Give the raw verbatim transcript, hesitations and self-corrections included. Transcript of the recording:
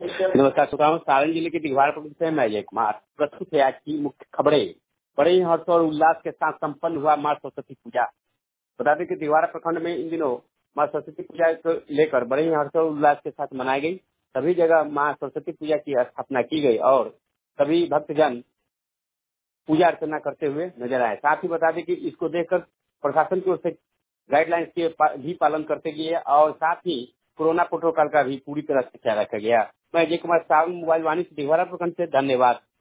नमस्कार श्रोताओं, सारण जिले के दिघवाड़ा प्रखंड से मैं अजय कुमार प्रस्तुत है आज की मुख्य खबरें। बड़े ही हर्ष और उल्लास के साथ संपन्न हुआ माँ सरस्वती पूजा। बता दें कि दिघवाड़ा प्रखंड में इन दिनों माँ सरस्वती पूजा को लेकर बड़े ही हर्ष और उल्लास के साथ मनाई गई। सभी जगह माँ सरस्वती पूजा की स्थापना की गई और सभी भक्तजन पूजा अर्चना करते हुए नजर आए। साथ ही बता दें कि इसको देखकर प्रशासन की ओर से गाइडलाइंस के पा, भी पालन करते गए और साथ ही कोरोना प्रोटोकॉल का भी पूरी तरह से ख्याल रखा गया। मैं अजय कुमार सावन मोबाइल वाणी से दिघवाड़ा प्रखंड से धन्यवाद।